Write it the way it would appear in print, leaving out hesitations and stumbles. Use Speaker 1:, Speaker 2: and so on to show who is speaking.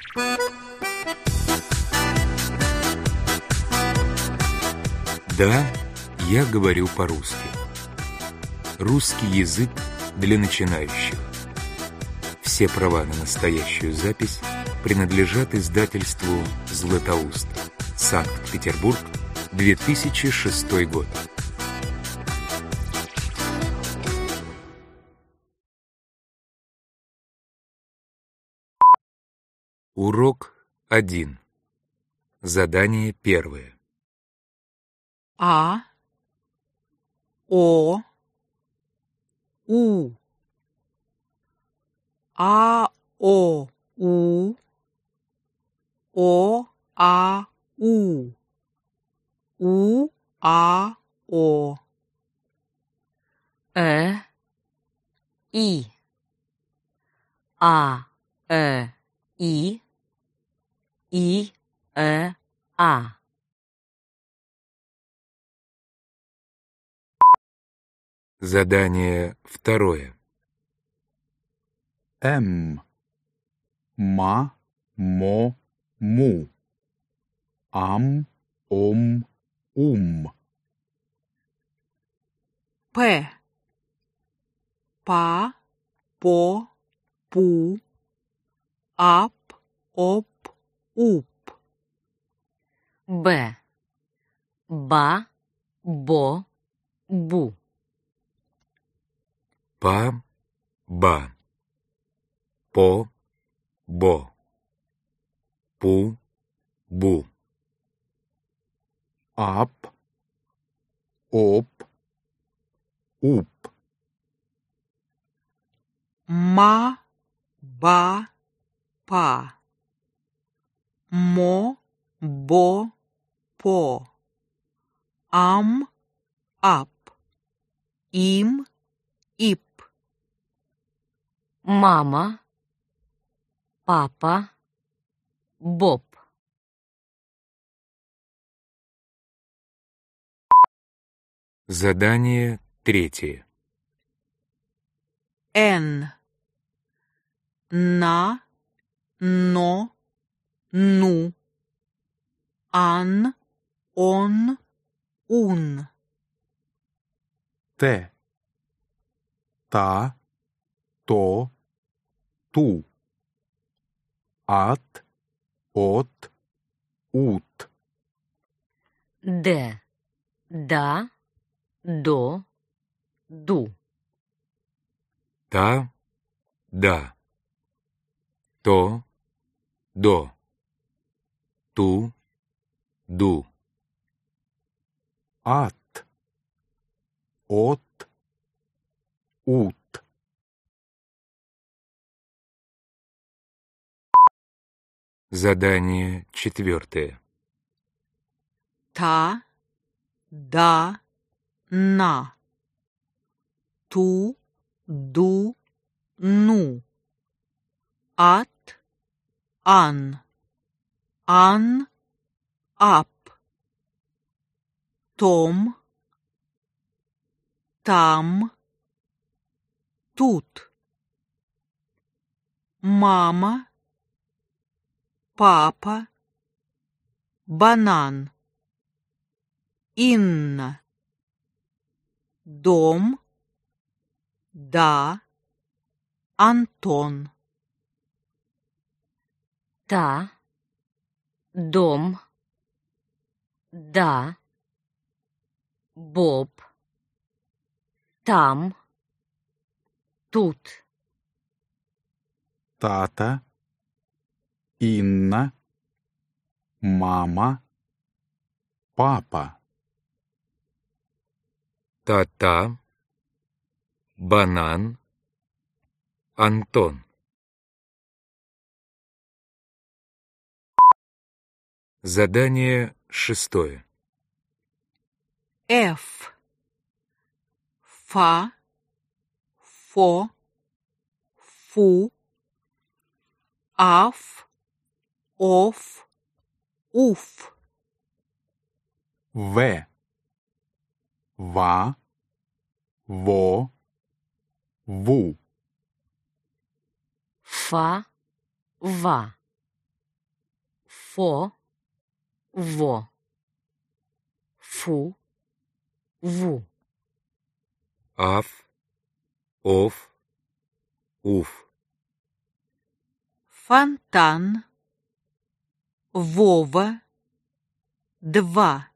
Speaker 1: Да, я говорю по-русски. Русский язык для начинающих. Все права на настоящую запись принадлежат издательству «Златоуст». Санкт-Петербург, 2006 год. Урок 1. Задание 1.
Speaker 2: А, О, У. А, О, У. О, А, У. У, А, О.
Speaker 3: И. А, И. И, А.
Speaker 1: Задание 2.
Speaker 4: М. Ма, мо, му. Ам, ом, ум.
Speaker 2: П. Па, по, пу. Ап, оп, уп.
Speaker 3: Б. Ба, бо, бу.
Speaker 1: Па, ба. По, бо. Пу, бу.
Speaker 4: Ап, оп, уп.
Speaker 2: Ма, ба, па. Мо, бо, по. Ам, ап. Им, ип.
Speaker 3: Мама, папа, Боб.
Speaker 1: Задание 3.
Speaker 2: Н. На, но, ну. Ан, он, ун.
Speaker 4: Т. Та, то, ту. От, от, ут.
Speaker 3: Д. Да, до, ду.
Speaker 1: Та, да. То, до. Ту, ду.
Speaker 4: От, от, ут.
Speaker 1: Задание 4.
Speaker 2: Та, да, на. Ту, ду, ну. От, ан. Ан, ап. Том, там, тут. Мама, папа, банан. Инна. Дом, да, Антон.
Speaker 3: Та, дом, да, Боб, там, тут.
Speaker 4: Тата, Инна, мама, папа.
Speaker 1: Та-та. Банан. Антон. Задание 6.
Speaker 2: Ф. Фа, фо, фу. Аф, оф, уф.
Speaker 4: В. Ва, во, ву.
Speaker 3: Фа, ва. фо, во, фу, ву.
Speaker 1: Аф, оф, уф.
Speaker 2: Фонтан. Вова. 2.